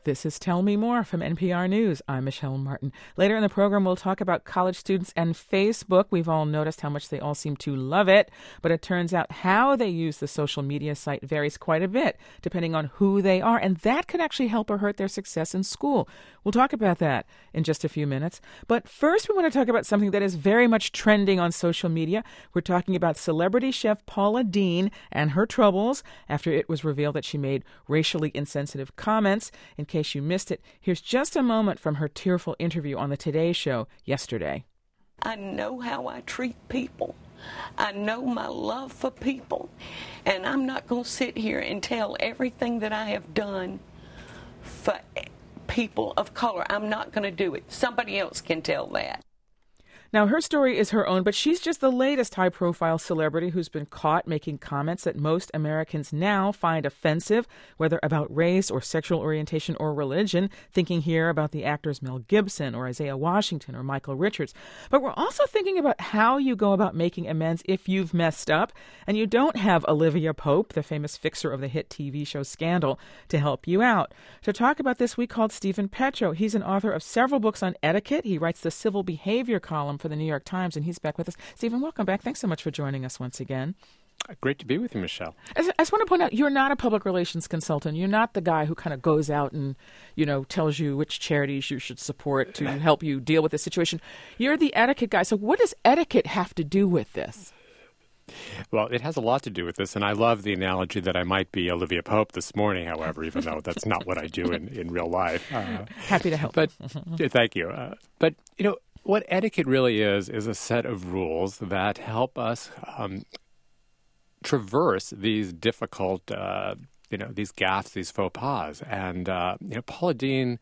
This is Tell Me More from NPR News. I'm Michelle Martin. Later in the program, we'll talk about college students and Facebook. We've all noticed how much they all seem to love it, but it turns out how they use the social media site varies quite a bit, depending on who they are, and that could actually help or hurt their success in school. We'll talk about that in just a few minutes. But first, we want to talk about something that is very much trending on social media. We're talking about celebrity chef Paula Deen and her troubles after it was revealed that she made racially insensitive comments. In case you missed it, here's just a moment from her tearful interview on the Today Show yesterday. I know how I treat people. I know my love for people. And I'm not going to sit here and tell everything that I have done for people of color. I'm not going to do it. Somebody else can tell that. Now, her story is her own, but she's just the latest high-profile celebrity who's been caught making comments that most Americans now find offensive, whether about race or sexual orientation or religion, thinking here about the actors Mel Gibson or Isaiah Washington or Michael Richards. But we're also thinking about how you go about making amends if you've messed up and you don't have Olivia Pope, the famous fixer of the hit TV show Scandal, to help you out. To talk about this, we called Stephen Petro. He's an author of several books on etiquette. He writes the civil behavior column for the New York Times, and he's back with us. Stephen, welcome back. Thanks so much for joining us once again. Great to be with you, Michelle. I just want to point out, you're not a public relations consultant. You're not the guy who kind of goes out and, tells you which charities you should support to help you deal with the situation. You're the etiquette guy. So what does etiquette have to do with this? Well, it has a lot to do with this, and I love the analogy that I might be Olivia Pope this morning, however, even though that's not what I do in real life. Happy to help. But thank you. But what etiquette really is a set of rules that help us traverse these difficult, these gaffes, these faux pas. And, Paula Deen,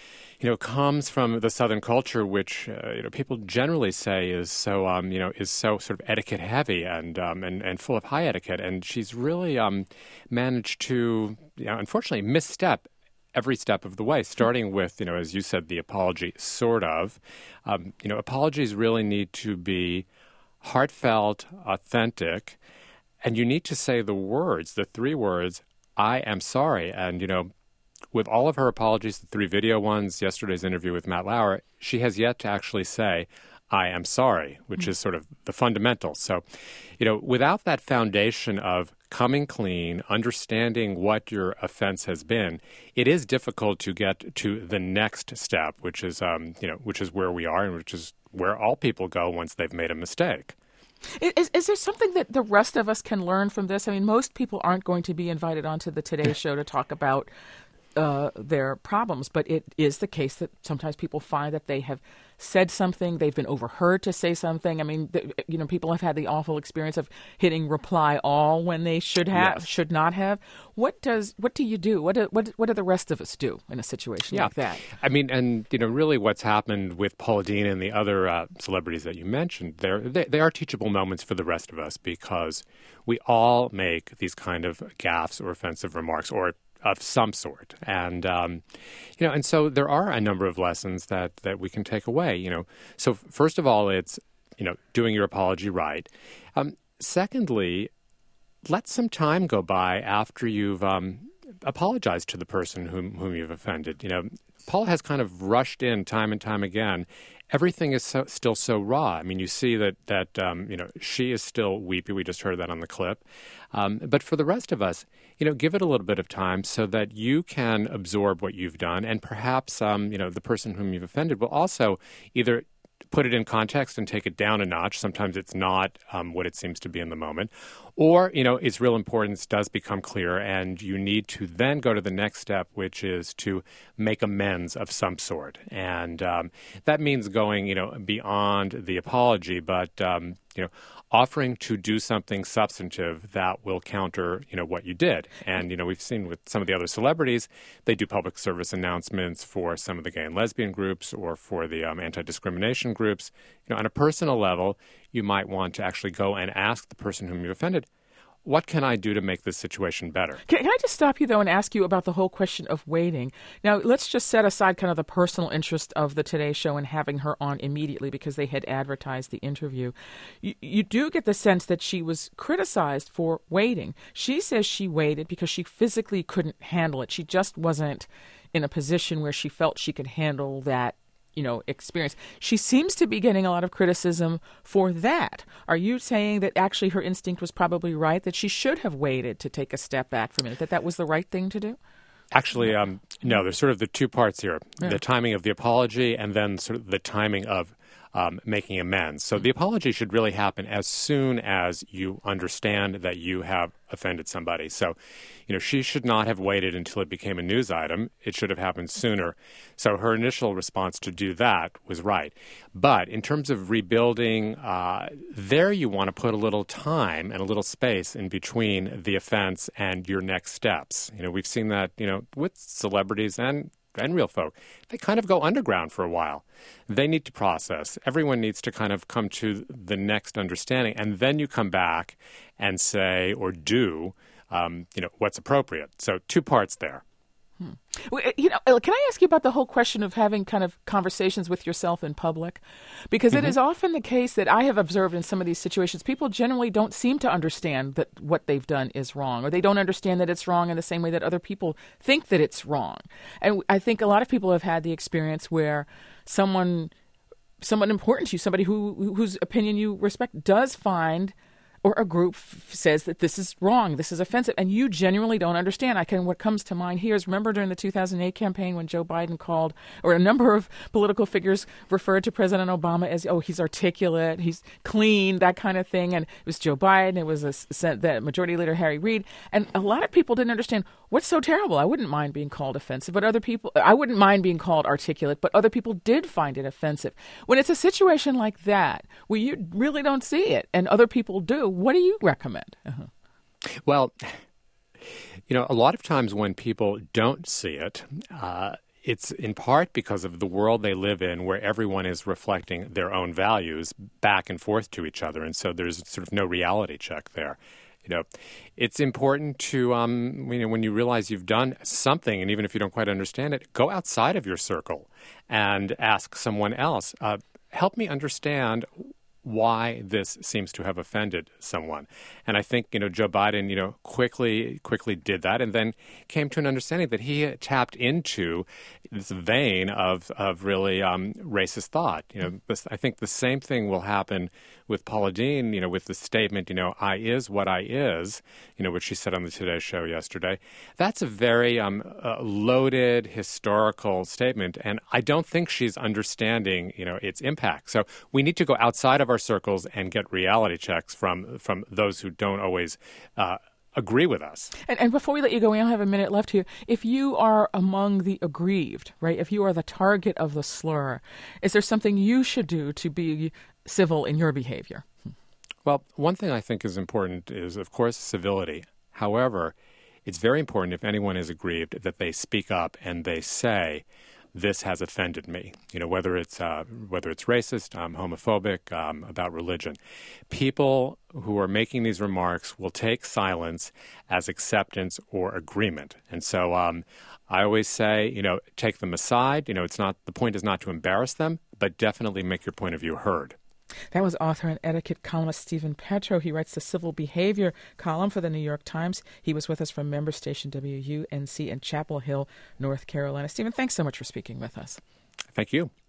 comes from the Southern culture, which, people generally say is so, is so sort of etiquette heavy and full of high etiquette. And she's really managed to, unfortunately, misstep every step of the way, starting with, as you said, the apology, sort of. Apologies really need to be heartfelt, authentic, and you need to say the words, the three words, I am sorry. And, with all of her apologies, the three video ones, yesterday's interview with Matt Lauer, she has yet to actually say, I am sorry, which is sort of the fundamentals. So, without that foundation of coming clean, understanding what your offense has been, it is difficult to get to the next step, which is, which is where we are and which is where all people go once they've made a mistake. Is there something that the rest of us can learn from this? I mean, most people aren't going to be invited onto the Today Show to talk about their problems, but it is the case that sometimes people find that they have said something, they've been overheard to say something. I mean, people have had the awful experience of hitting reply all when they should not have. What do you do? What do the rest of us do in a situation like that? I mean, and really, what's happened with Paula Deen and the other celebrities that you mentioned, they are teachable moments for the rest of us because we all make these kind of gaffes or offensive remarks or of some sort. And, and so there are a number of lessons that we can take away, So first of all, it's, doing your apology right. Secondly, let some time go by after you've apologized to the person whom you've offended. Paula has kind of rushed in time and time again. Everything is still so raw. I mean, you see that she is still weepy. We just heard that on the clip. But for the rest of us, give it a little bit of time so that you can absorb what you've done. And perhaps, the person whom you've offended will also either put it in context and take it down a notch. Sometimes it's not what it seems to be in the moment. Or, its real importance does become clear, and you need to then go to the next step, which is to make amends of some sort. And that means going, beyond the apology, but, offering to do something substantive that will counter, what you did. And, we've seen with some of the other celebrities, they do public service announcements for some of the gay and lesbian groups or for the anti-discrimination groups. On a personal level, you might want to actually go and ask the person whom you offended, what can I do to make this situation better? Can I just stop you, though, and ask you about the whole question of waiting? Now, let's just set aside kind of the personal interest of the Today Show and having her on immediately because they had advertised the interview. You do get the sense that she was criticized for waiting. She says she waited because she physically couldn't handle it. She just wasn't in a position where she felt she could handle that, experience. She seems to be getting a lot of criticism for that. Are you saying that actually her instinct was probably right, that she should have waited to take a step back for a minute, that was the right thing to do? Actually, no, there's sort of the two parts here, Yeah. the timing of the apology and then sort of the timing of making amends. So the apology should really happen as soon as you understand that you have offended somebody. So, she should not have waited until it became a news item. It should have happened sooner. So her initial response to do that was right. But in terms of rebuilding, there you want to put a little time and a little space in between the offense and your next steps. We've seen that, with celebrities and real folk. They kind of go underground for a while. They need to process. Everyone needs to kind of come to the next understanding. And then you come back and say or do, what's appropriate. So two parts there. Can I ask you about the whole question of having kind of conversations with yourself in public? Because it is often the case that I have observed in some of these situations, people generally don't seem to understand that what they've done is wrong, or they don't understand that it's wrong in the same way that other people think that it's wrong. And I think a lot of people have had the experience where someone important to you, somebody whose opinion you respect, does find, or a group says that this is wrong, this is offensive, and you genuinely don't understand. What comes to mind here is, remember during the 2008 campaign when Joe Biden called, or a number of political figures referred to President Obama as, he's articulate, he's clean, that kind of thing, and it was Joe Biden, it was the Majority Leader Harry Reid, and a lot of people didn't understand, what's so terrible? I wouldn't mind being called offensive, but I wouldn't mind being called articulate, but other people did find it offensive. When it's a situation like that, where you really don't see it, and other people do, what do you recommend? Well, a lot of times when people don't see it, it's in part because of the world they live in, where everyone is reflecting their own values back and forth to each other. And so there's sort of no reality check there. It's important to, when you realize you've done something, and even if you don't quite understand it, go outside of your circle and ask someone else, help me understand why this seems to have offended someone. And I think, Joe Biden, quickly did that, and then came to an understanding that he tapped into this vein of really racist thought. I think the same thing will happen with Paula Deen, with the statement, I is what I is, which she said on the Today Show yesterday. That's a very loaded historical statement, and I don't think she's understanding, its impact. So we need to go outside of our circles and get reality checks from those who don't always agree with us. And before we let you go, we only have a minute left here. If you are among the aggrieved, right, if you are the target of the slur, is there something you should do to be civil in your behavior? Well, one thing I think is important is, of course, civility. However, it's very important, if anyone is aggrieved, that they speak up and they say, this has offended me, whether it's racist, homophobic, about religion. People who are making these remarks will take silence as acceptance or agreement. And so I always say, take them aside. The point is not to embarrass them, but definitely make your point of view heard. That was author and etiquette columnist Stephen Petro. He writes the Civil Behavior column for the New York Times. He was with us from member station WUNC in Chapel Hill, North Carolina. Stephen, thanks so much for speaking with us. Thank you.